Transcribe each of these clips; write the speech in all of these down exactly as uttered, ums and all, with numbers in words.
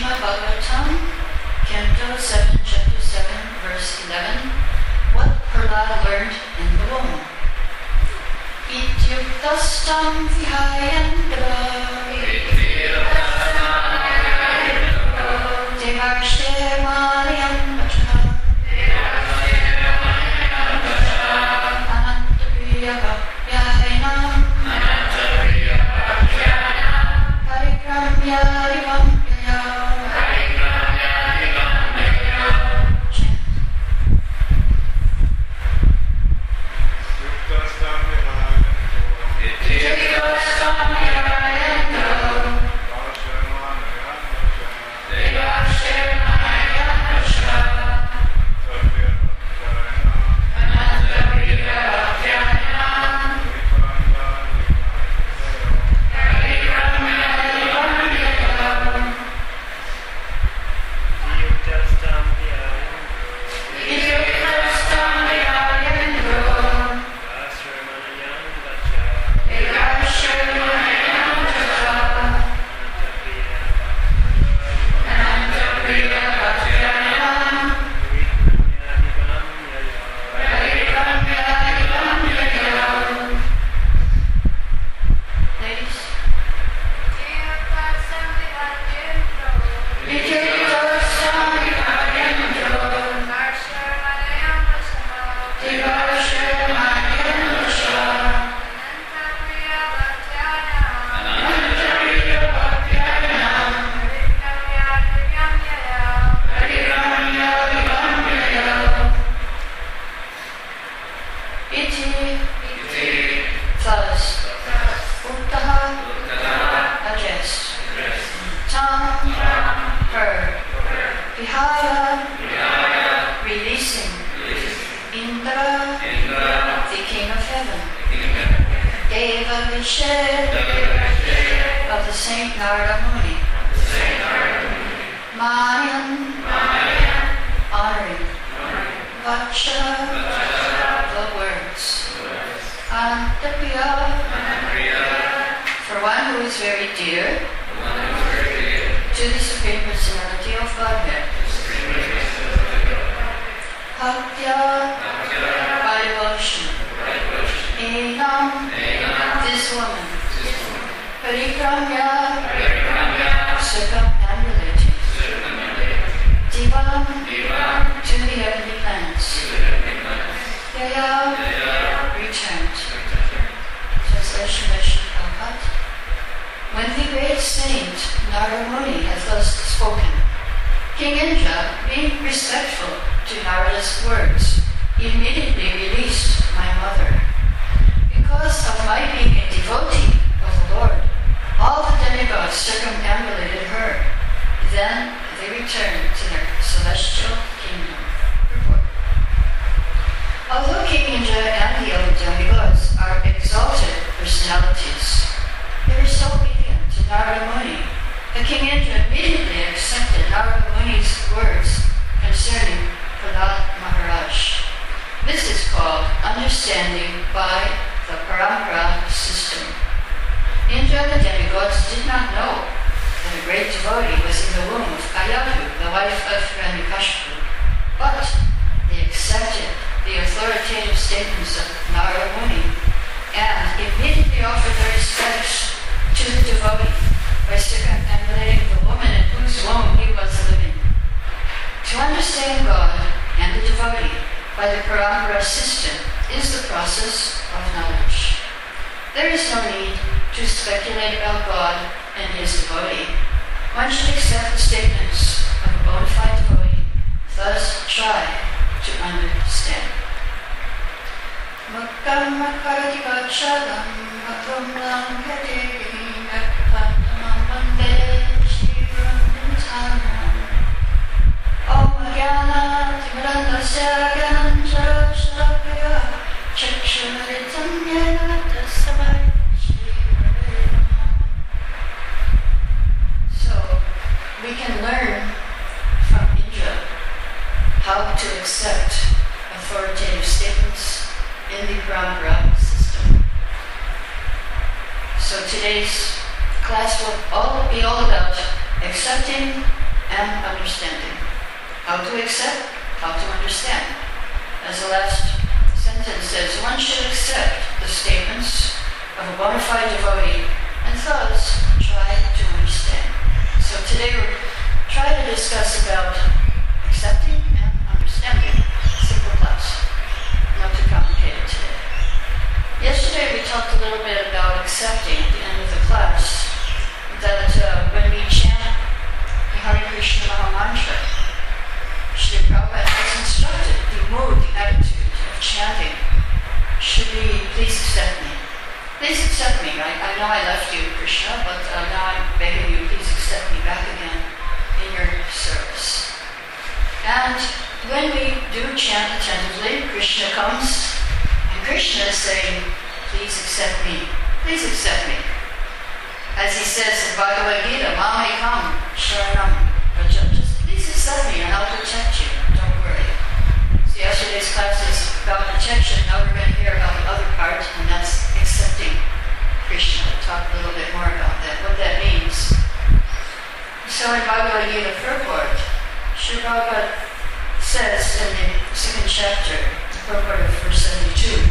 Srimad Bhagavatam, Canto seven, Chapter seven, Verse eleven. What Prahlada learned in the womb. Ityuktastam vihayandra Devarshe maniyam vacha Anantapriya bhakyainam Parikramya divampyaya. Of the Saint Narada Muni. Mayan, honoring. Vacha, the words. Anantapriya, for one who is very dear to the Supreme Personality of Godhead. Bhaktya, by devotion. Enam, this woman. Parikramya, circumambulating. Divam, to the heavenly planets. Yaya, returned. Translation by Srila Prabhupada. When the great saint Narada Muni had thus spoken, King Indra, being respectful to Narada's words, immediately released my mother. Because of my being a devotee of the Lord, all the demigods circumambulated her. Then they returned to their celestial kingdom. Report. Although King Indra and the other demigods are exalted personalities, they were so obedient to Narada Muni that King Indra immediately accepted Narada Muni's words concerning Prahlad Maharaj. This is called understanding by the Parampara system. Indra and the demigods did not know that a great devotee was in the womb of Kayadu, the wife of Hiranyakashipu, but they accepted the authoritative statements of Narada Muni and immediately offered their respects to the devotee by circumambulating the woman in whose womb he was living. To understand God and the devotee by the Parampara system is the process of knowledge. There is no need to speculate about God and his devotee. One should accept the statements of a bona fide devotee, thus try to understand. Makam makarati vachalam matam lam kadegin akpatamam vande shrivandantanam Om Gyana Timirandasya Gyananjara Sharapaya Chakshuritam Tasavai Shri. So we can learn from Indra how to accept authoritative statements in the Parampara system. So today's class will all be all about accepting how to accept, how to understand. As the last sentence says, one should accept the statements of a bona fide devotee and thus try to understand. So today we're trying to discuss about accepting and understanding. Simple class. Not too complicated today. Yesterday we talked a little bit about accepting at the end of the class that uh, when we chant the Hare Krishna Maha Mantra, Srila Prabhupada has instructed the mood, the attitude of chanting should be, please accept me. Please accept me. I, I know I left you, Krishna, but uh, now I'm begging you, please accept me back again in your service. And when we do chant attentively, Krishna comes, and Krishna is saying, please accept me. Please accept me. As he says in Bhagavad Gita, Mamekam Sharanam Raja. Just please accept me and I'll protect you. Don't worry. So yesterday's class is about protection. Now we're going to hear about the other part, and that's accepting Krishna. We'll talk a little bit more about that, what that means. So in Bhagavad Gita purport, Srila Prabhupada says in the second chapter, the purport of verse seventy-two,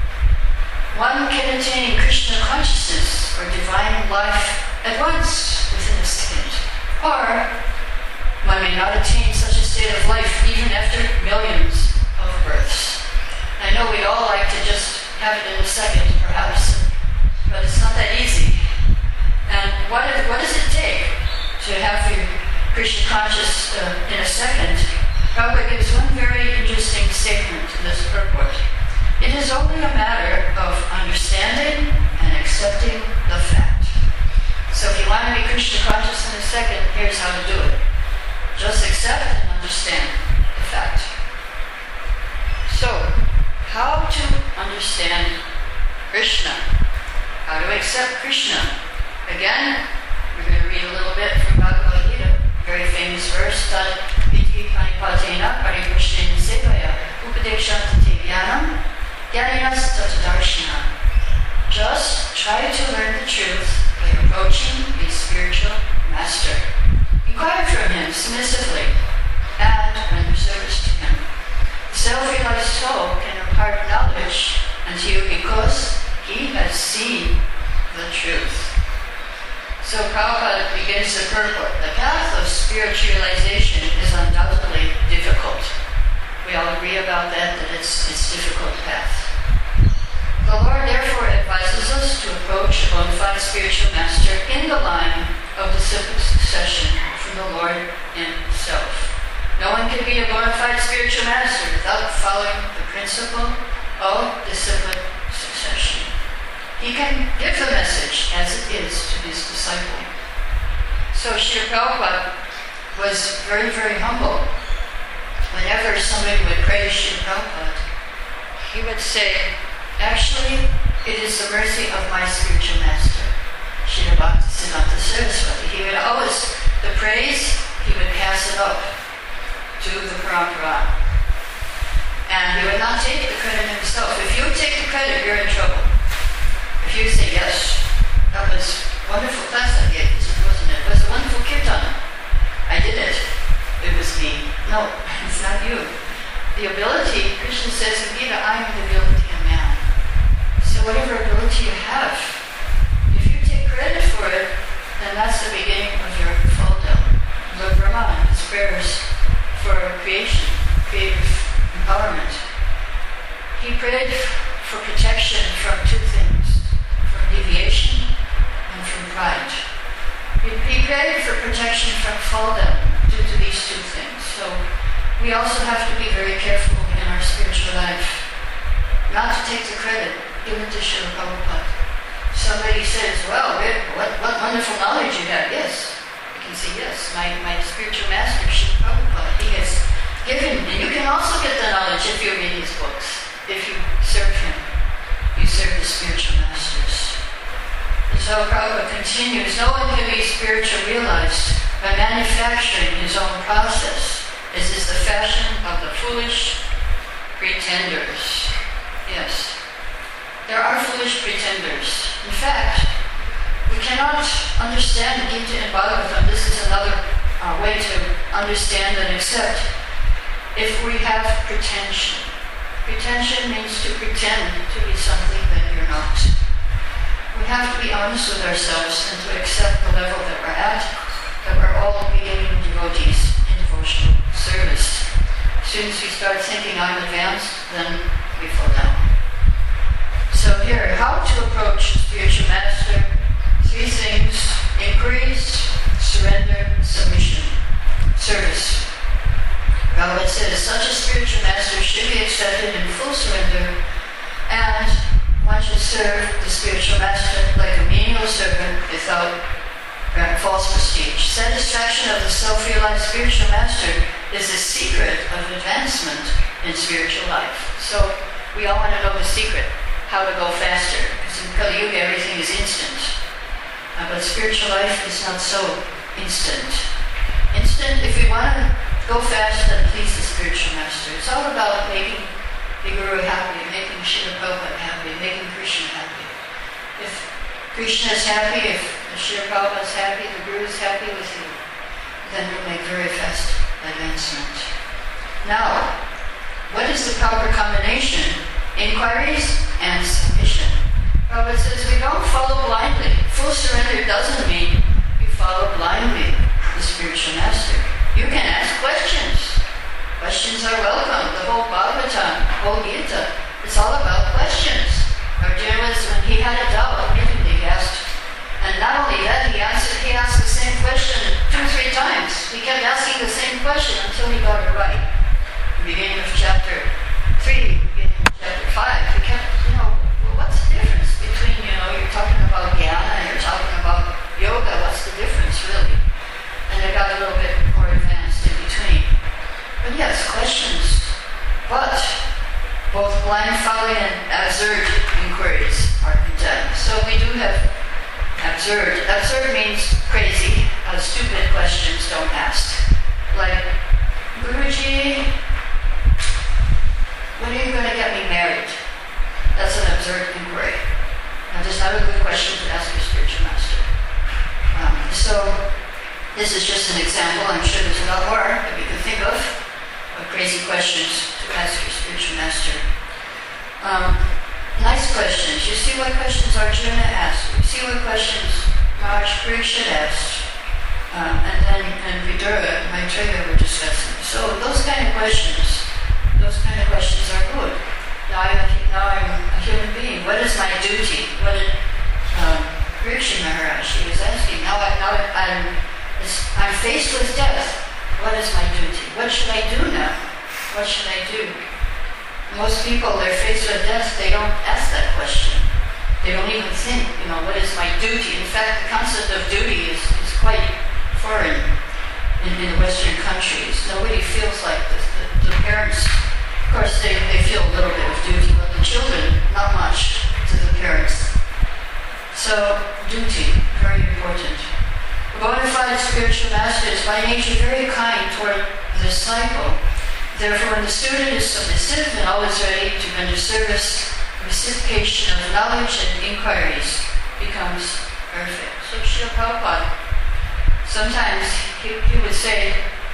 one can attain Krishna consciousness or divine life at once within a second. Or one may not attain such a state of life even after millions of births. I know we'd all like to just have it in a second, perhaps, but it's not that easy. And what, is, what does it take to have your Krishna conscious uh, in a second? Prabhupada gives one very interesting statement in this purport. It is only a matter of understanding and accepting the fact. So if you want to be Krishna conscious in a second, here's how to do it. Just accept and understand the fact. So, how to understand Krishna? How to accept Krishna? Again, we're going to read a little bit from Bhagavad Gita, very famous verse, Tad Viti Panipatena Hare Krishna Sevaya Upadeshantate Jnanam Gyaninas Tatadarshina. Just try to learn the truth by approaching a spiritual master. Inquire from him submissively and render service to him. The self-realized soul can impart knowledge unto you because he has seen the truth. So Prabhupada begins the purport. The path of spiritualization is undoubtedly difficult. We all agree about that, that it's it's a difficult path. The Lord therefore advises us to approach a bona fide spiritual master in the line of the simple succession from the Lord himself. No one can be a bona fide spiritual master without following the principle of disciplined succession. He can give the message as it is to his disciple. So Srila Prabhupada was very, very humble. Whenever somebody would praise Srila Prabhupada, he would say, actually, it is the mercy of my spiritual master, Srila Bhaktisiddhanta Saraswati. He would always, the praise, he would pass it up to the parampara. And he would not take the credit himself. If you take the credit, you're in trouble. If you say, yes, that was a wonderful class I gave, wasn't it? It was a wonderful kirtan. I did it. It was me. No, it's not you. The ability, Krishna says in Gita, I am the ability of man. So whatever ability you have, if you take credit for it, then that's the beginning of your fall down. Lord Brahma, his prayers for creation, creative empowerment. He prayed for protection from two things, from deviation and from pride. He, he prayed for protection from fall down due to these two things. So we also have to be very careful in our spiritual life not to take the credit, give it to Srila Prabhupada. Somebody says, well, what, what wonderful knowledge you have. Yes, I can say yes. My, my spiritual master, Srila Prabhupada, he has given, and you can also get the knowledge if you read his books. If you serve him, you serve the spiritual masters. And so Prabhupada continues, no one can be spiritually realized by manufacturing his own process, as is the fashion of the foolish pretenders. Yes, there are foolish pretenders. In fact, we cannot understand Gita and Bhagavatam. This is another uh, way to understand and accept if we have pretension. Pretension means to pretend to be something that you're not. We have to be honest with ourselves and to accept the level that we're at, that we're all beginning devotees in devotional service. As soon as we start thinking I'm advanced, then we fall down. So here, how to approach a spiritual master? Three things: inquiries, surrender, submission, service. Prabhupada says such a spiritual master should be accepted in full surrender, and one should serve the spiritual master like a menial servant without false prestige. Satisfaction of the self-realized spiritual master is the secret of advancement in spiritual life. So we all want to know the secret, how to go faster, because in Kali Yuga everything is instant. Uh, but spiritual life is not so instant. Instant, if we want to go fast and please the spiritual master. It's all about making the Guru happy, making Srila Prabhupada happy, making Krishna happy. If Krishna is happy, if Srila Prabhupada is happy, the Guru is happy with you, then you'll make very fast advancement. Now, what is the proper combination? Inquiries and submission. Prabhupada says we don't follow blindly. Full surrender doesn't mean you follow blindly the spiritual master. You can ask questions. Questions are welcome. The whole Bhagavatam, the whole Gita, it's all about questions. Arjuna was, when he had a doubt, immediately he asked. And not only that, he answered, he asked the same question two or three times. He kept asking the same question until he got it right. In the beginning of chapter three, beginning of chapter five, he kept, you know, well, what's the difference between, you know, you're talking about jnana and you're talking about yoga, what's the difference really? And it got a little bit more advanced in between. But yes, questions. But both blind following and absurd inquiries are condemned. So we do have absurd. Absurd means crazy. Uh, stupid questions don't ask. Like, Guruji, when are you going to get me married? That's an absurd inquiry. Now, that's not a good question to ask your spiritual master. Um, so, this is just an example. I'm sure there's a lot more that we can think of, of crazy questions to ask your spiritual master. Um, nice questions. You see what questions Arjuna asked. You see what questions Maharaj Parikshit asked. Um, and then and Vidura, Maitreya were discussing. So those kind of questions, those kind of questions are good. Now, I, now I'm a human being. What is my duty? What did um, Parikshit Maharaj, he was asking. Now, I, now I'm I'm faced with death. What is my duty? What should I do now? What should I do? Most people, they're faced with death, they don't ask that question. They don't even think, you know, what is my duty? In fact, the concept of duty is, is quite foreign in, in the Western countries. Nobody feels like this. The, the parents, of course, they, they feel a little bit of duty, but the children, not much to the parents. So, duty, very important. A bona fide spiritual master is by nature very kind toward the disciple. Therefore, when the student is submissive and always ready to render service, reciprocation of knowledge and inquiries becomes perfect. So Srila Prabhupada, sometimes he, he would say,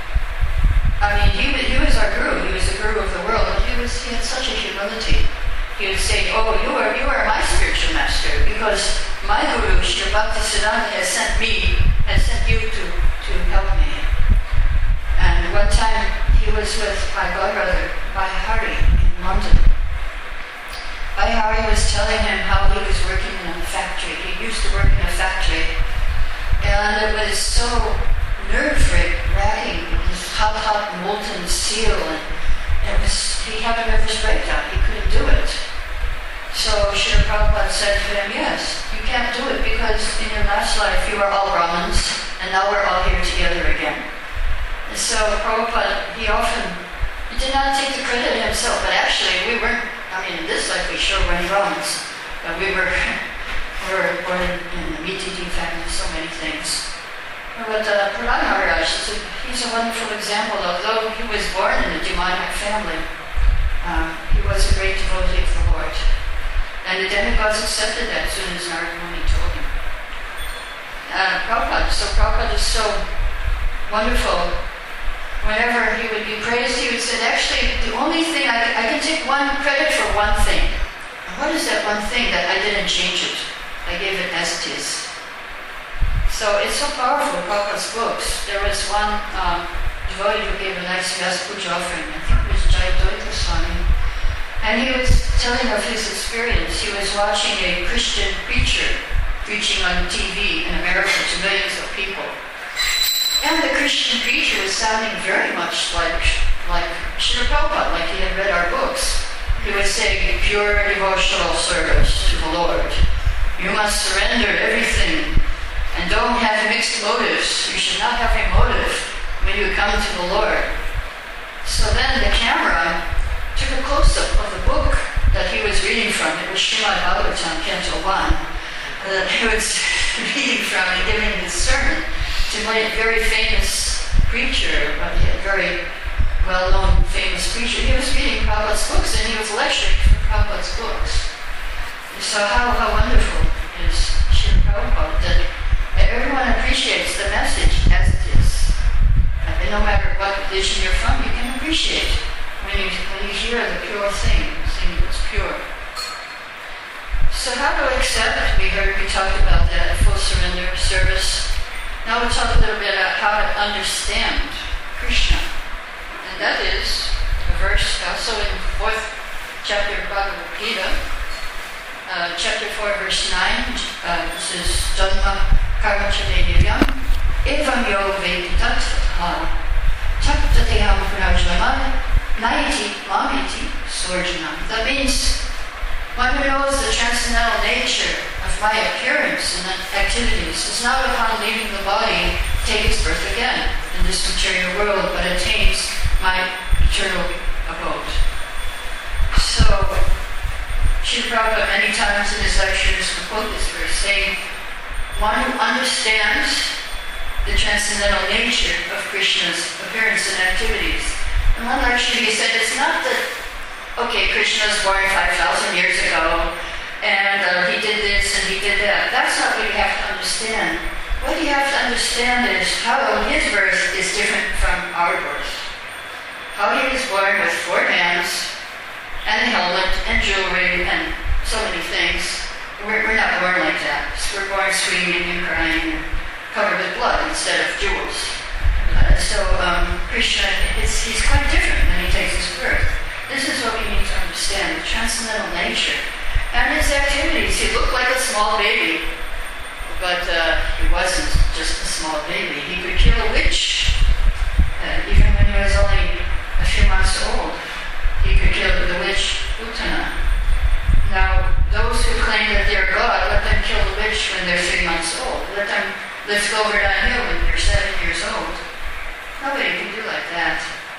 I mean, he, he was our guru, he was the guru of the world, but he, was, he had such a humility. He would say, oh, you are, you are my spiritual master, because my guru, Srila Bhaktisiddhanta, has sent me, has sent you to, to help me. And one time, he was with my godbrother, Bhai Hari, in London. Bhai Hari was telling him how he was working in a factory. He used to work in a factory. And it was so nerve-wracking, this hot, hot, molten steel. And it was, he had a nervous breakdown. He couldn't do it. So Srila Prabhupada said to him, yes, you can't do it because in your last life you were all Brahmins, and now we're all here together again. And so Prabhupada, he often, he did not take the credit himself, but actually we weren't, I mean, in this life we sure weren't Brahmins, but we were, we were born in, in the B T D family, so many things. But uh, Prahlad Maharaj, he's a, he's a wonderful example. Although he was born in a demonic family, um, he was a great devotee of the Lord. And the demigods accepted that as soon as Narada Muni told him. Uh, Prabhupada, so Prabhupada is so wonderful whenever he would be praised, he would say, actually, the only thing, I, I can take one credit for one thing. And what is that one thing that I didn't change it? I gave it as it is. So it's so powerful, Prabhupada's books. There was one um, devotee who gave a nice Vyasa Puja offering. I think it was Jayadvaita Swami. And he was telling of his experience. He was watching a Christian preacher preaching on T V in America to millions of people. And the Christian preacher was sounding very much like, like Srila Prabhupada, like he had read our books. He was saying, pure devotional service to the Lord. You must surrender everything and don't have mixed motives. You should not have a motive when you come to the Lord. So then the camera took a close-up of the book that he was reading from. It was Srimad Bhagavatam, Canto one, that he was reading from and giving his sermon to a very famous preacher, a very well-known famous preacher. He was reading Prabhupada's books and he was lecturing from Prabhupada's books. So how, how wonderful is Srila Prabhupada that everyone appreciates the message as it is. And no matter what religion you're from, you can appreciate when you, when you hear the pure thing, the thing that's pure. So how to accept, we heard, we talked about that, full surrender, service. Now we'll talk a little bit about how to understand Krishna. And that is a verse also in the fourth chapter of Bhagavad Gita, uh, chapter four, verse nine. Uh, this is Dhamma Karma Chadevyam Evam Yo Vedi Tat Taptateham Prajnama Naiti Mamiti Sorjanam. That means one who knows the transcendental nature of my appearance and activities does not upon leaving the body take its birth again in this material world, but attains my eternal abode. So, Srila Prabhupada many times in his lectures will quote this verse, saying, one who understands the transcendental nature of Krishna's appearance and activities. In one lecture he said, it's not that, okay, Krishna was born five thousand years ago, and uh, he did this and he did that. That's not what you have to understand. What you have to understand is how his birth is different from our birth. How he was born with four hands, and a helmet, and jewelry, and so many things. We're, we're not born like that. So we're born screaming and crying and covered with blood instead of jewels. Uh, so um, Krishna, it's, he's quite different when he takes his birth. This is what we need to understand, the transcendental nature. And his activities, he looked like a small baby, but uh, he wasn't just a small baby. He could kill a witch, uh, even when he was only a few months old. He could kill the witch Utana. Now, those who claim that they're God, let them kill the witch when they're three months old. Let them lift Govardhan Hill when they're seven years old. Nobody can do like that.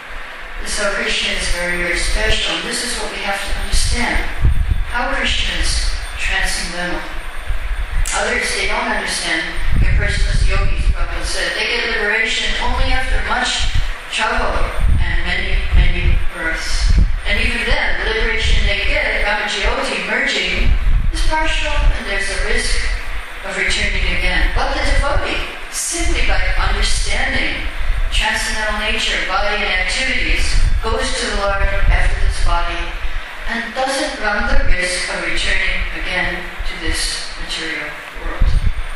So Krishna is very, very special. And this is what we have to understand. How Krishna is transcendental. Others, they don't understand. Impersonalist yogis, Prabhupada said, they get liberation only after much trouble and many, many births. And even then, the liberation they get, Ramajyoti merging, is partial and there's a risk of returning again. But the devotee, simply by understanding transcendental nature, body and activities, goes to the Lord after this body and doesn't run the risk of returning again to this material world.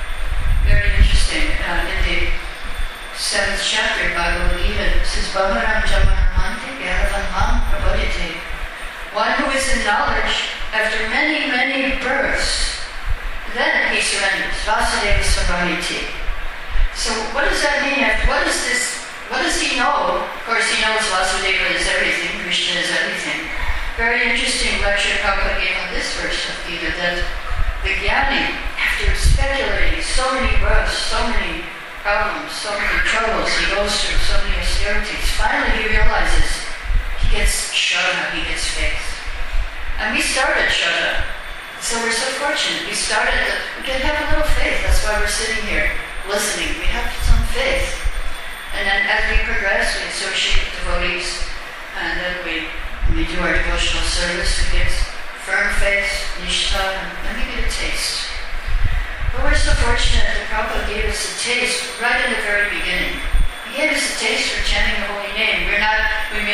Very interesting. Uh, in the seventh chapter of Bhagavad Gita, it says, Bhavaram Jamanamante Gyadavan Mam Prabodhite. One who is in knowledge after many, many births, then he surrenders. Vasudeva Sarvaniti. So what does that mean? What is this? What does he know? Of course, he knows Vasudeva is everything, Krishna is everything. Very interesting lecture Prabhupada gave on this verse of Gita, that the Jnani, after speculating so many births, so many problems, so many troubles he goes through, so many austerities, finally he realizes he gets Shraddha, he gets faith. And we started Shraddha, so we're so fortunate. We started, we can have a little faith, that's why we're sitting here listening. We have some faith. And then as we progress, we associate with devotees, and then we, we do our devotional service, we get firm faith, nishtha, and we get a taste. But we're so fortunate that Prabhupada gave us a taste right in the very beginning. He gave us a taste for chanting the holy name.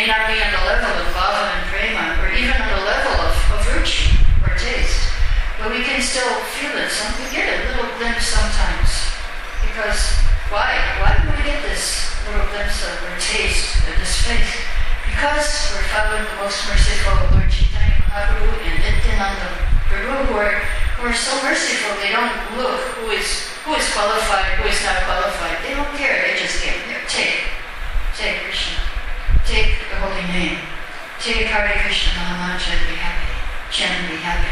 may not be on the level of bhava and prema, or even on the level of, of ruchi, or taste. But we can still feel it. Some, we get a little glimpse sometimes. Because, why? Why do we get this little glimpse of, or taste of this faith? Because we're following the most merciful Lord Chaitanya Mahaprabhu and Nityananda Prabhu, who are, who are so merciful, they don't look who is who is qualified, who is not qualified. They don't care, they just give. Here, take. Take Krishna. Take the holy name. Take Hare Krishna Mahamantra and be happy. Chant and be happy.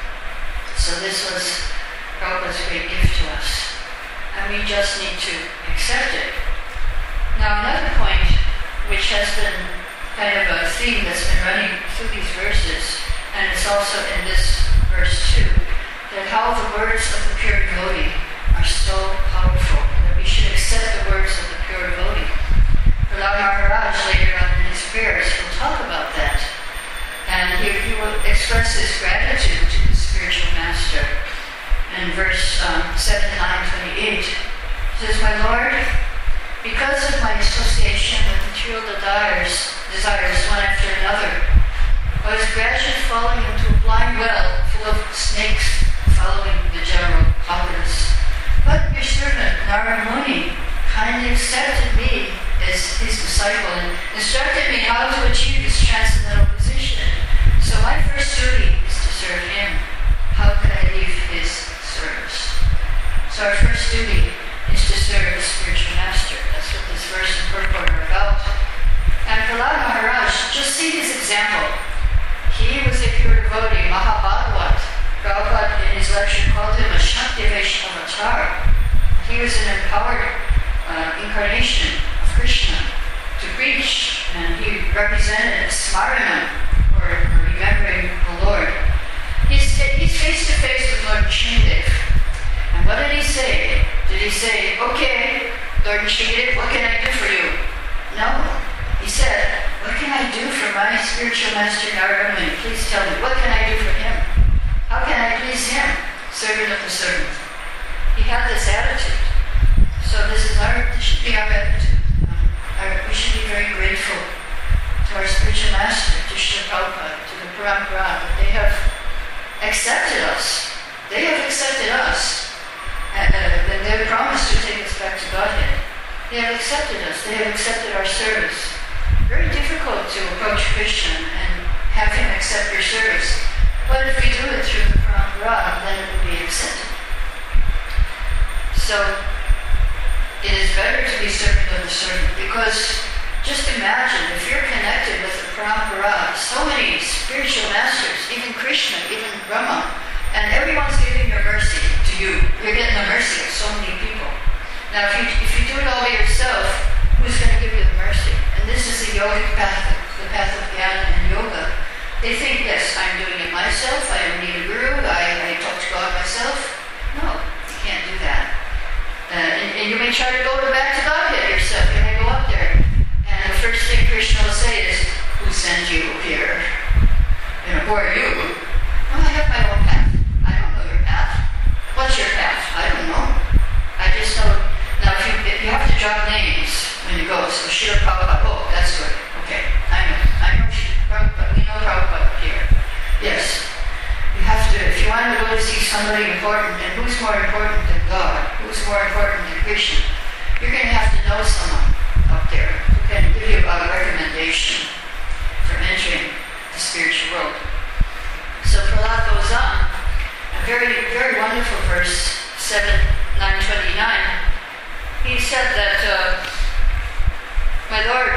So this was Prabhupada's great gift to us. And we just need to accept it. Now another point, which has been kind of a theme that's been running through these verses, and it's also in this verse too, that how the words of the pure devotee are so powerful, that we should accept the words of the pure devotee. Prahlad Maharaj later on in his prayers will talk about that. And he, he will express his gratitude to the spiritual master. In verse um, seven, nine, twenty-eight, he says, "My Lord, because of my association with material desires, desires one after another, I was gradually falling into a blind well full of snakes, following the general populace. But your servant, Narada Muni, kindly accepted me as his disciple and instructed me how to achieve this transcendental position. So my first duty is to serve him. How could I leave his service?" So our first duty is to serve the spiritual master. That's what this verse and purport are about. And Prahlad Maharaj, just see his example. He was a pure devotee, Mahabhagavat. Prabhupada in his lecture called him a Shakti Vaishnava avatar. He was an empowered uh, incarnation of Krishna to preach, and he represented Smaranam, or remembering the Lord. He's, he's face to face with Lord Nrsimhadev. And what did he say? Did he say, "Okay, Lord Nrsimhadev, what can I do for you?" No. He said, "What can I do for my spiritual master Narada Muni? Please tell me, what can I do for him? How can I please him? Servant of the servant." He had this attitude. So this is our, this should be our attitude. Um, our, we should be very grateful to our spiritual master, to Srila Prabhupada, to the Parampara, that they have accepted us. They have accepted us. And, uh, and they have promised to take us back to Godhead. They have accepted us. They have accepted our service. Very difficult to approach Krishna and have him accept your service. But if we do it through the Parampara, then it will be accepted. So, it is better to be servant of the servant, because just imagine if you're connected with the Parampara, so many spiritual masters, even Krishna, even Brahma, and everyone's giving your mercy to you. You're getting the mercy of so many people. Now, if you, if you do it all by yourself, who's going to give you the mercy? And this is the yogic path, the path of Jnana and Yoga. They think, yes, I'm doing it myself, I don't need a guru, I, I talk to God myself. No, you can't do that. Uh, and, and you may try to go back to Godhead yourself. You may go up there, and the first thing Krishna will say is, "Who sent you here? You know, who are you?" "Oh, I have my own path." "I don't know your path." "What's your path?" "I don't know. I just know." Now, if you, if you have to drop names when you go, so Srila Prabhupada, oh, that's good. Okay, I know. I know Srila Prabhupada. We know Prabhupada here. Yes. You have to, if you want to go to see somebody important, and who's more important than God? Who's more important than Krishna? You're going to have to know someone up there who can give you a recommendation for entering the spiritual world. So Prahlad goes on, a very, very wonderful verse, seven, nine, twenty-nine. He said that, uh, "My Lord,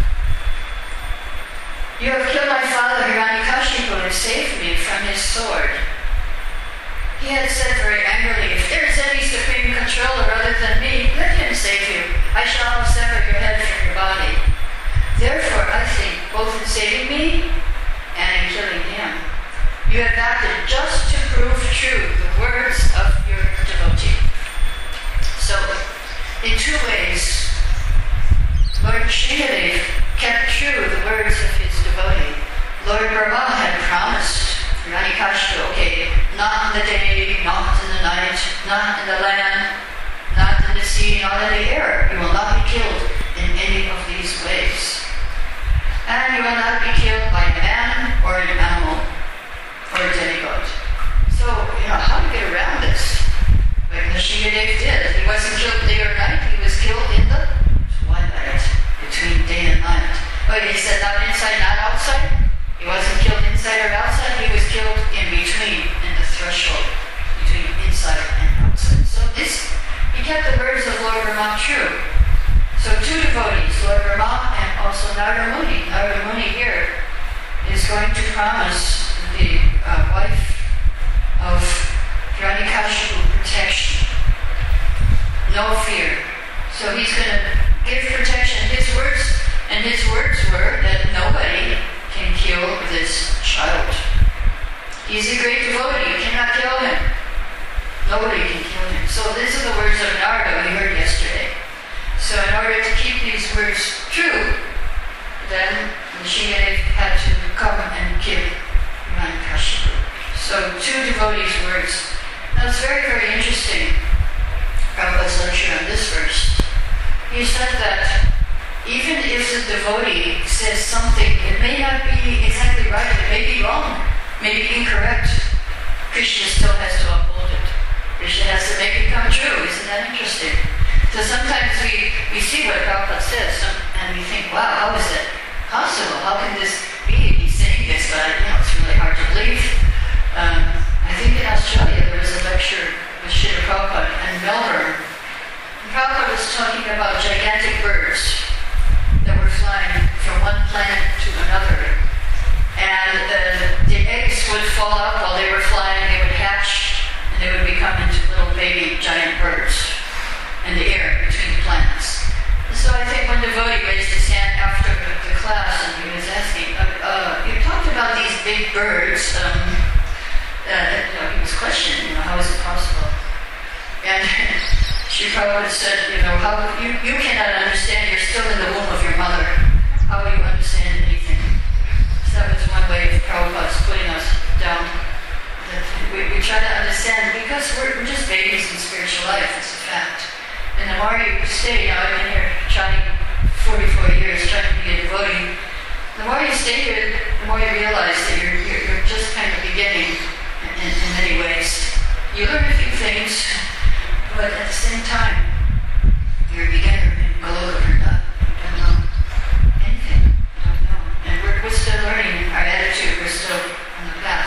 you have killed my father Hiranyakashipu and saved me from his sword." He had said very angrily, "If there is any supreme controller other than me, let him save you. I shall sever your head from your body. Therefore, I think, both in saving me and in killing him, you have acted just to prove true the words of your devotee." So, in two ways, Lord Nrsimhadev kept true the words of his devotee. Lord Brahma had promised Hiranyakashipu, okay, not in the day, not in the night, not in the land, not in the sea, not in the air. You will not be killed in any of these ways. And Narada Muni, Narada Muni here is going to promise the uh, wife of Hiranyakashipu protection. No fear. So he's going to give protection. His words, and his words were that nobody can kill this child. He's a great devotee. You cannot kill him. Nobody can kill him. So these are the words of Narada we heard yesterday. So in order to keep these words true, then Nrsimhadev had to come and kill Hiranyakashipu. So two devotees' words. Now it's very, very interesting, Prabhupada's lecture on this verse. He said that even if the devotee says something, it may not be exactly right, it may be wrong, may be incorrect, Krishna still has to uphold it. Krishna has to make it come true. Isn't that interesting? So sometimes we, we see what Prabhupada says and we think, wow, how is it possible? How can this be? He's saying this, but you know, it's really hard to believe. Um, I think in Australia there was a lecture with Srila Prabhupada in Melbourne. And Prabhupada was talking about gigantic birds that were flying from one planet to another. And uh, the eggs would fall out while they were flying, they would hatch, and they would become into little baby giant birds in the air between the planets. And so I think when devotee raised his hand after the, the class and he was asking, uh, uh, you talked about these big birds, um, uh, you know, he was questioning, you know, how is it possible? And Sri Prabhupada said, you know, how you, you cannot understand, you're still in the womb of your mother. How will you understand anything? So that was one way of Prabhupada's putting us down. That we, we try to understand because we're, we're just babies in spiritual life, it's a fact. And the more you stay, you know, I've been here trying forty-four years, trying to be a devotee. The more you stay here, the more you realize that you're, you're, you're just kind of beginning in, in, in many ways. You learn a few things, but at the same time, you're a beginner in Goloka Vrunda. You don't know anything. You don't know. And we're, we're still learning our attitude. We're still on the path.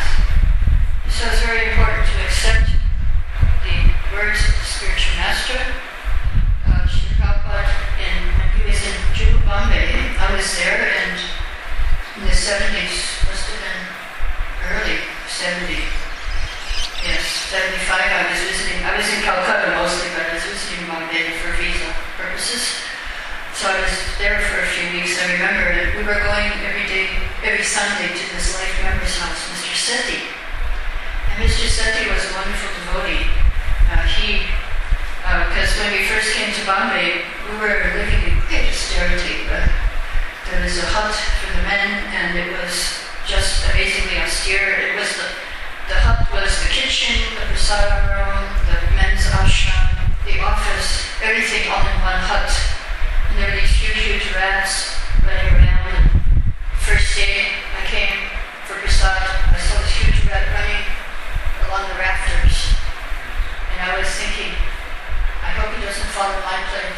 So it's very important to accept the words of the spiritual master. Uh, Sri Prabhupada, in, when he was in Juhu, Bombay, I was there, and in the seventies, must have been early seventy. Yes, seventy-five, I was visiting, I was in Calcutta mostly, but I was visiting Bombay for visa purposes. So I was there for a few weeks. I remember that we were going every day, every Sunday to this life member's house, Mister Sethi. And Mister Sethi was a wonderful devotee. Uh, he, because uh, when we first came to Bombay, we were living in great austerity, but there was a hut for the men, and it was just amazingly austere. It was the The hut was the kitchen, the prasadam room, the men's ashram, the office, everything all in one hut. And there were these huge, huge rats running around. First day I came for prasad, I saw this huge rat running along the rafters. And I was thinking, I hope he doesn't fall on my plate.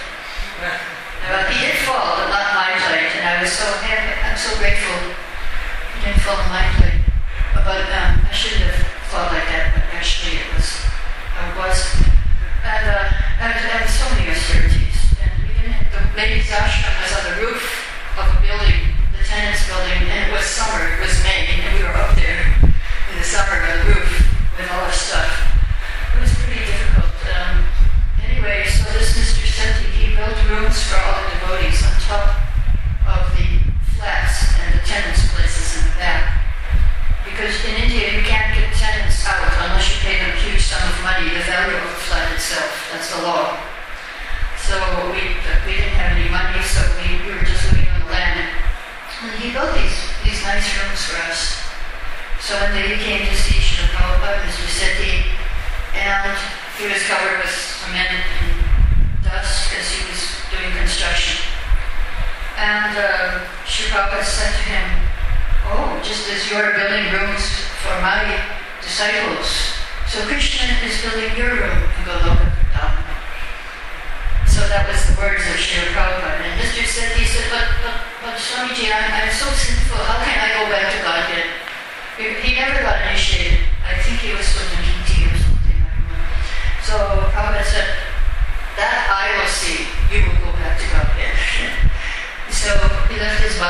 Well, he did fall, but not my plate. And I was so happy, I'm so grateful he didn't fall on my plate. But um, I shouldn't have thought like that, but actually it was how it was. And, uh, and, and so many austerities. And we didn't have, the ladies' ashram was on the roof of a building, the tenants' building, and it was summer, it was May, and we were up there in the summer on the roof with all our stuff. It was pretty difficult. Um, anyway, so this Mister Sethi, he built rooms for all the devotees on top of the flats and the tenants' places in the back. Because in India, you can't get tenants out unless you pay them a huge sum of money, the value of the flat itself. That's the law. So we we didn't have any money, so we, we were just living on the land. And he built these, these nice rooms for us. So one day he came to see Srila Prabhupada, Mister Sethi, and he was covered with cement and dust because he was doing construction. And uh, Srila Prabhupada said to him, oh, just as you're building rooms for my disciples, so Krishna is building your room in Goloka Vrunda. So that was the words of Srila Prabhupada. And Mister Sethi said, but, but, but Swamiji, I'm, I'm so sinful, how can I go back to Godhead? He, he never got initiated. I think he was still drinking tea or something, I don't know. So Prabhupada said, that I will see, you will go back to Godhead. So he left his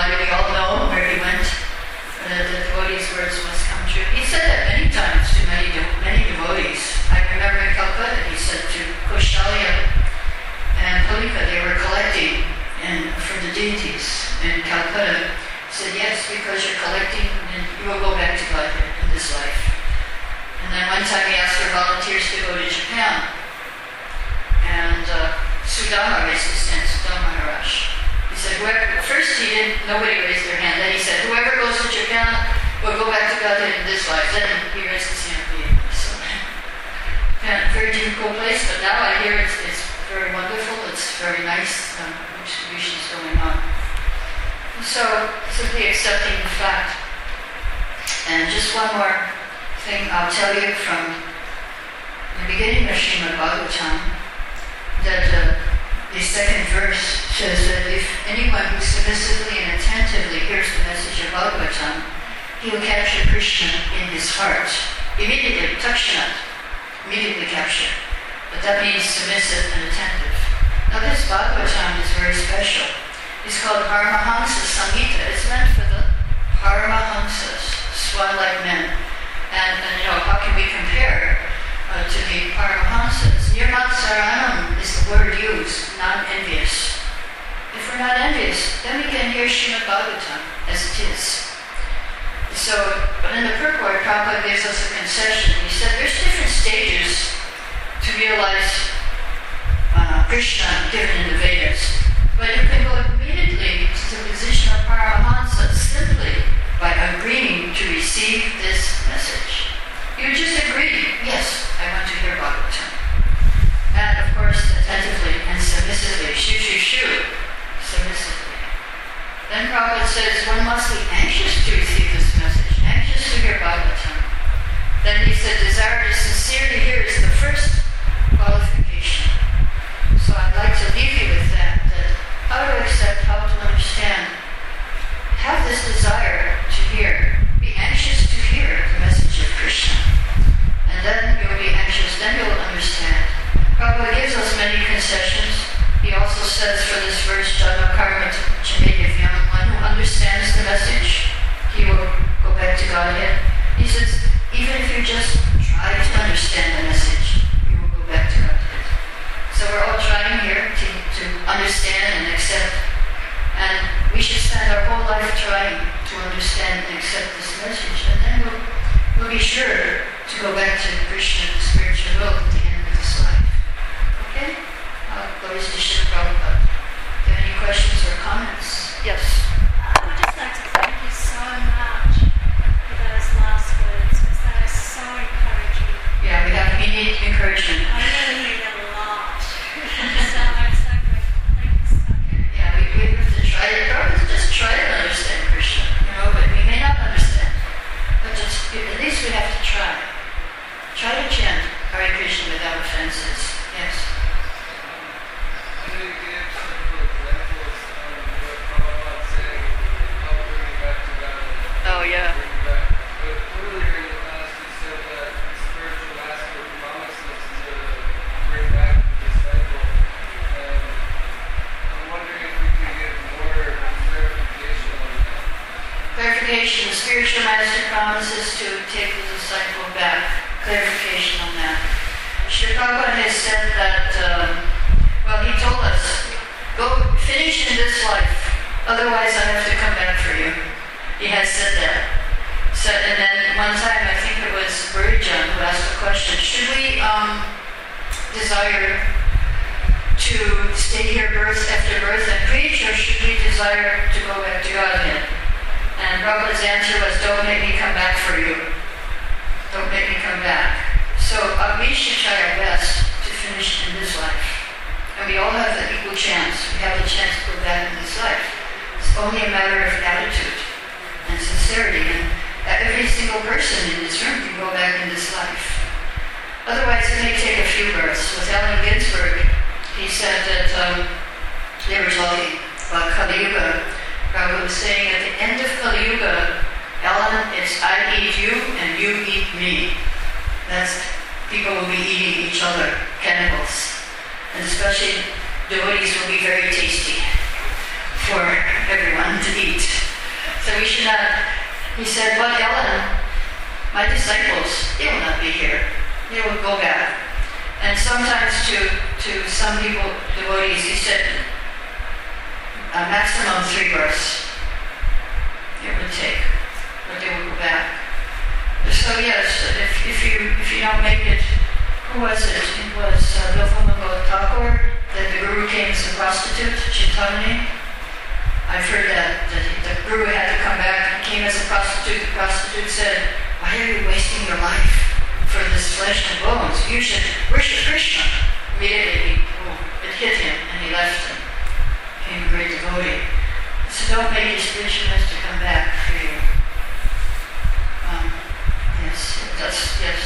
yes, because you're collecting and you will go back to Godhead in this life. And then one time he asked for volunteers to go to Japan. And uh, Sudama raised his hand, Sudama Maharaj. He said, whoever, first he didn't, nobody raised their hand. Then he said, whoever goes to Japan will go back to Godhead in this life. Then he raised his hand. So, and very difficult place, but now I hear it's, it's very wonderful. It's very nice um, distributions going on. So, simply accepting the fact. And just one more thing I'll tell you from the beginning of Srimad Bhagavatam, that uh, the second verse says that if anyone who submissively and attentively hears the message of Bhagavatam, he will capture Krishna in his heart. Immediately, takshanat, immediately capture. But that means submissive and attentive. Now this Bhagavatam is very special. It's called Paramahansa Samhita. It's meant for the Paramahansas, swan-like men. And, and you know, how can we compare uh, to the Paramahansas? Nirmatsaranam is the word used, non-envious. If we're not envious, then we can hear Srimad Bhagavatam as it is. So, but in the purport, Prabhupada gives us a concession. He said there's different stages to realize uh, Krishna given in the Vedas. But you can go immediately to the position of Paramahansa simply by agreeing to receive this message. You just agree, yes, I want to hear Bhagavatam. And of course, attentively and submissively, shu shu shu, submissively. Then Prabhupada says one must be anxious to receive this message, anxious to hear Bhagavatam. Then he said desire to sincerely hear is the first qualification. So I'd like to leave you with that, that how to accept, how to understand. Have this desire to hear. Be anxious to hear the message of Krishna. And then you'll be anxious, then you'll understand. Prabhupada gives us many concessions. He also says for this verse, Janma Karma Chamedevyam, one who understands the message, he will go back to Godhead. He says, even if you just try to understand the message, you will go back to Godhead. So we're all trying here to, to understand and accept. And we should spend our whole life trying to understand and accept this message. And then we'll, we'll be sure to go back to Krishna, the spiritual world, at the end of this life. Okay? Uh, glories to Srila Prabhupada. Do you have any questions or comments? Yes? I would just like to thank you so much for those last words, because they are so encouraging. Yeah, we have we need encouragement. I really need it a lot. So I'm so grateful. Thank you so much. Yeah, we, we have to try to, probably just try to understand Krishna, you know, but we may not understand. But just, at least we have to try. Try to chant Hare Krishna without offenses. Yes? I know you gave several examples on what Prabhupada saying, how bring it back to God. Oh, yeah. Bring it back. But earlier in the past, you said that the spiritual master promises to bring back the disciple. And I'm wondering if we could get more clarification on that. Clarification. The spiritual master promises to take the disciple back. Clarification on that. Srila Prabhupada has said that, um, well, he told us, go finish in this life, otherwise I have to come back for you. He has said that. So, and then one time, I think it was Burijan who asked the question, should we um, desire to stay here birth after birth and preach, or should we desire to go back to Godhead? And Prabhupada's answer was, don't make me come back for you. Don't make me come back. So uh, we should try our best to finish in this life. And we all have the equal chance. We have the chance to go back in this life. It's only a matter of attitude and sincerity. And every single person in this room can go back in this life. Otherwise, it may take a few births. With Allen Ginsberg, he said that um, they were talking about Kali Yuga. Prabhupada was saying at the end of Kali Yuga, Ellen, it's I eat you and you eat me. That's, people will be eating each other, cannibals. And especially devotees will be very tasty for everyone to eat. So we should not, he said, but Ellen, my disciples, they will not be here. They will go back. And sometimes to, to some people, devotees, he said, a maximum three births. it would take, but they would go back. So yes, if, if you if you don't make it, who was it? It was uh, Lovamogo Thakur, that the Guru came as a prostitute, Chintamani. I've heard that, that the Guru had to come back and came as a prostitute. The prostitute said, "Why are you wasting your life for this flesh and bones? You should worship Krishna." Immediately, he, oh, it hit him and he left him. Became a great devotee. So don't make your spiritualness to come back for you. Um, yes, that's, yes.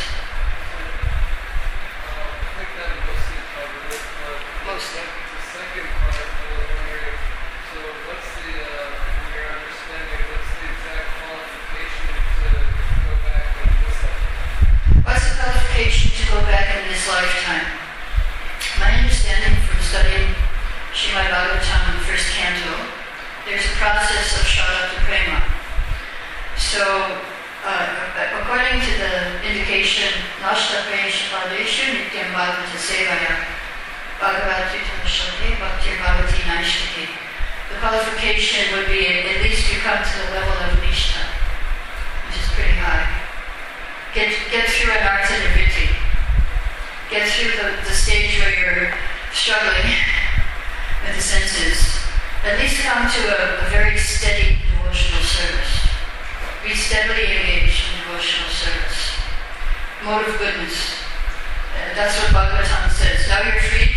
Uh, I think that mostly covered it, but Mostly. the second part, I was wondering, so what's the, uh, in your understanding, what's the exact qualification to go back in this life? What's the qualification to go back in this lifetime? My understanding from studying Srimad Bhagavatam in the first canto, there's a process of Shravata Prema. So, uh, according to the indication, Nashta Presha Padeshu Nityam Bhagavata Sevaya Bhagavati Tamashate Bhaktir Bhagavati Naishtaki. The qualification would be at least you come to the level of Nishta, which is pretty high. Get, get through an artha nivritti. Get through the, the stage where you're struggling with the senses. At least come to a, a very steady devotional service. Be steadily engaged in devotional service. Mode of goodness. Uh, that's what Bhagavatam says. Now you're free,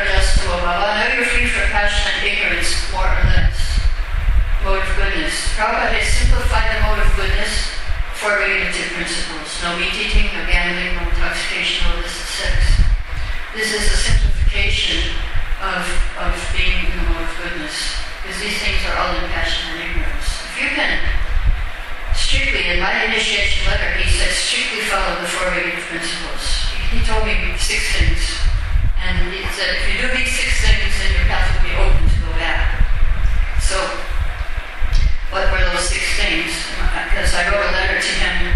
now you're free from passion and ignorance, more or less. Mode of goodness. Prabhupada has simplified the mode of goodness. Four regulative principles. No meat eating, no gambling, no intoxication, no illicit sex. This is a simplification of, of being in the mode of goodness. Because these things are all in passion and ignorance. If you can strictly, in my initiation letter, he said strictly follow the four regulative principles. He, he told me six things. And he said if you do these six things, then your path will be open to go back. So, what were those six things? Because I wrote a letter to him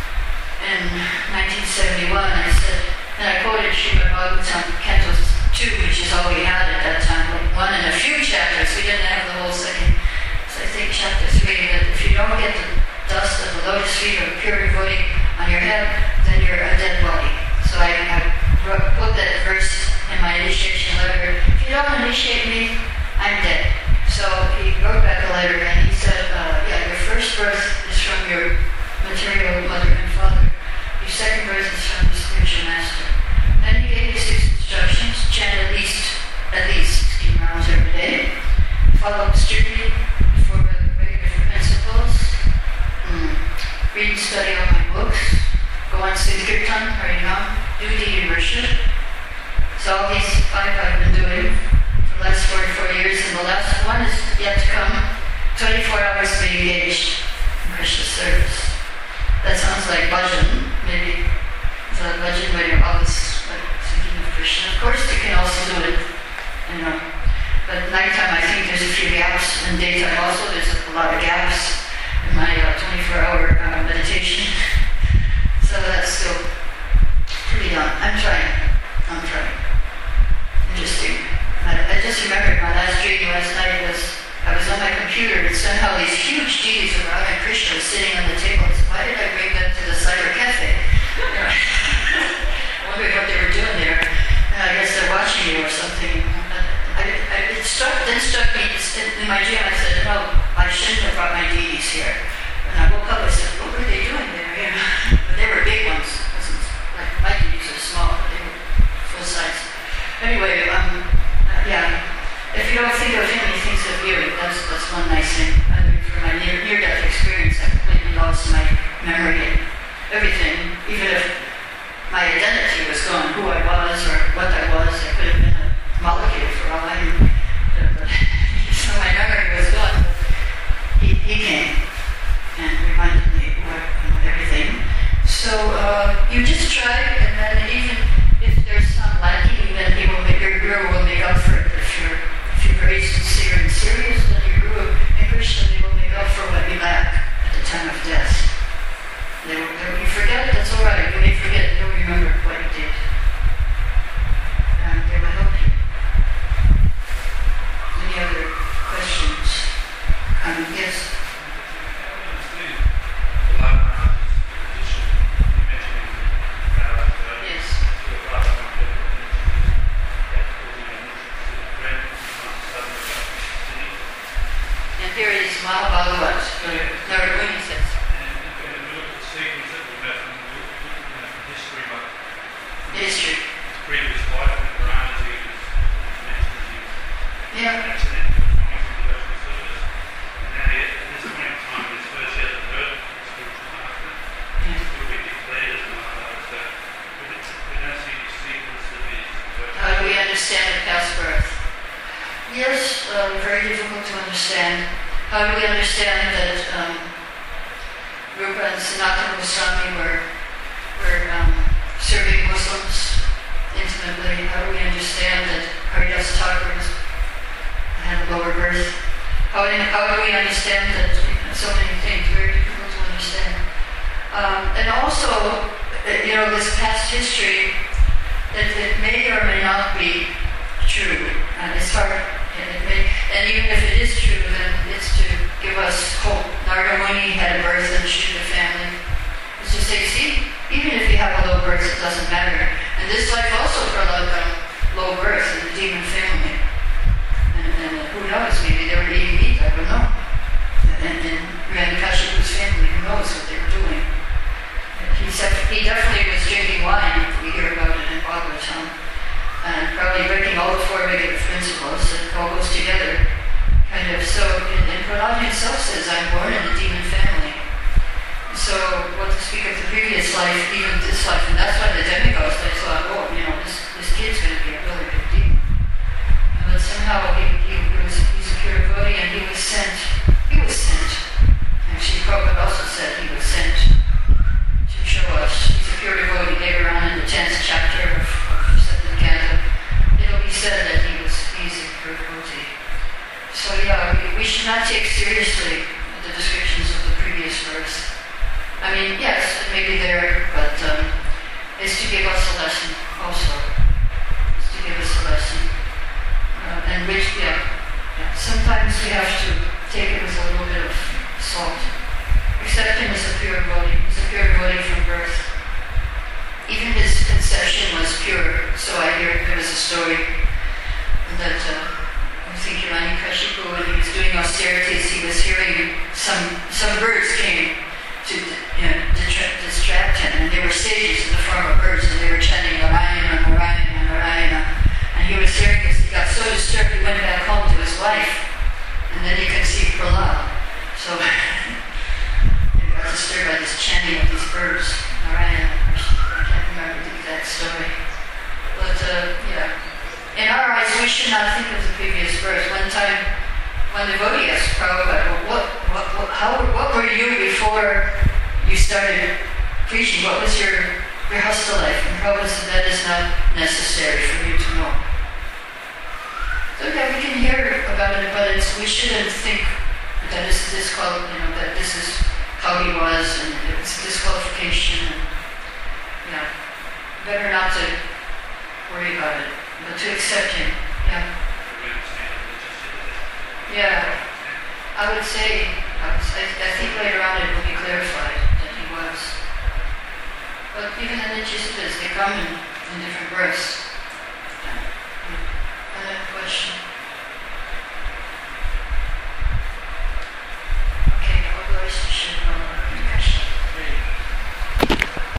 in nineteen seventy-one. I said, and I quoted Srimad Bhagavatam, Canto two, which is all we had at that time, like one and a few chapters. We didn't have the whole second. So I think chapter three, that if you don't get the dust of the lotus feet of a pure devotee on your head, then you're a dead body. So I, I wrote, put that verse in my initiation letter. If you don't initiate me, I'm dead. So he wrote back a letter and he said, uh, yeah, your first birth is from your material mother and father. Your second birth is from the spiritual master. Then he gave you six instructions. Chant at least, at least sixteen rounds every day. Follow strictly for the regular principles. Mm. Read and study all my books. Go on Sankirtan, Harinam. Do deity worship. So all these five I've been doing for the last forty-four years, and the last one is yet to come. twenty-four hours to be engaged in Krishna service. That sounds like bhajan, maybe. It's a bhajan when you're always like, thinking of Krishna. Of course, you can also do it, you know. But nighttime, I think there's a few gaps, and daytime also there's a lot of gaps in my uh, twenty-four hour uh, meditation. So that's still to be done. I'm trying. I'm trying. Interesting. I, I just remembered my last dream last night was I was on my computer and somehow these huge deities of Radha and Krishna were sitting on the table. So why did I bring them to the cyber cafe? You know, I wondered what they were doing there. And I guess they're watching you or something. I, I, it struck, then struck me in my dream. I said, no, I shouldn't have brought my deities here. When I woke up, I said, what were they doing there? You know, but they were big ones. It wasn't like my deities are small, but they were here is Mahabhagavat, Narada Muni says. And, and we look at the sequence that we've had from, you know, from history, but History. his previous life in the Puranas, he was mentioned as he was Yeah. accidentally coming from the devotional service. And now he, at this point in time, his first he hasn't heard the spiritual master. Yeah. He's still been declared as a Mahabhagavad. So we don't we don't see any sequence of his devotional. How do we understand the past birth? Yes, uh, very difficult to understand. How do we understand that um, Rupa and Sanatana Goswami were, were um, serving Muslims intimately? How do we understand that Haridas Thakur had a lower birth? How, how do we understand that so many things? Very difficult to understand. Um, and also, you know, this past history, it, it may or may not be true. Uh, it's hard. And, it may, and even if it is true, then it's to give us hope. Narada Muni had a birth in a Shudra family. It's to say, see, even if you have a low birth, it doesn't matter. And this life also Prahlad got low birth in the demon family. And, and uh, who knows, maybe they were eating meat, I don't know. And in Hiranyakashipu's family, who knows what they were doing. He, he definitely was drinking wine, we hear about it in Bhagavatam. And probably breaking all the four negative principles, it all goes together. Kind of, so, and, and Prahlad himself says, I'm born in a demon family. So, what to speak of the previous life, even this life, and that's why the demigods, they thought, oh, you know, this, this kid's going to be a really big demon. But somehow he, he was, he's a pure devotee, and he was sent, he was sent. Actually, Prabhupada also said he was sent to show us. He's a pure devotee. Later on in the tenth chapter of it'll be said that he was he's a pure devotee. So yeah, we, we should not take seriously the descriptions of the previous verse. I mean, yes, it may be there, but um, it's to give us a lesson also. It's to give us a lesson. Uh, and which, yeah, yeah, sometimes we have to take it with a little bit of salt. Accept him as a pure devotee. He's a pure devotee from birth. Even his conception was pure, so I hear there was a story that uh, I think Hiranyakashipu, when he was doing austerities, he was hearing some some birds came to you know, detra- distract him, and they were sages in the form of birds, and they were chanting Narayana, Narayana, Narayana, and he was hearing this. He got so disturbed, he went back home to his wife, and then he conceived Prahlad. So he got disturbed by this chanting of these birds, Narayana. Remember the exact story. But, uh, yeah. In our eyes, we should not think of the previous verse. One time, one devotee asked Prabhupada, well, what, what, what, how, what were you before you started preaching? What was your, your hostile life? And Prabhupada said, that is not necessary for you to know. So, yeah, we can hear about it, but it's, we shouldn't think that this is this called, you know, that this is how he was, and it's disqualification. And, yeah. Better not to worry about it, but to accept him. Yeah. Yeah. I would say, I, would say, I think later on it will be clarified that he was. But even the Nityasiddhas, they come in, in different births. Yeah. Another question.